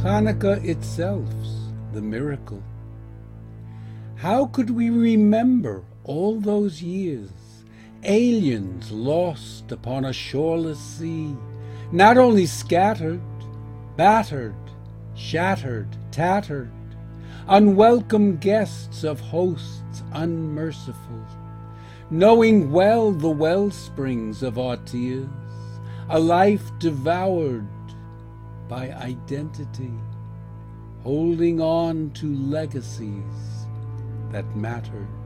Hanukkah itself's the miracle. How could we remember all those years, aliens lost upon a shoreless sea, not only scattered, battered, shattered, tattered, unwelcome guests of hosts unmerciful, knowing well the wellsprings of our tears, a life devoured by identity, holding on to legacies that mattered.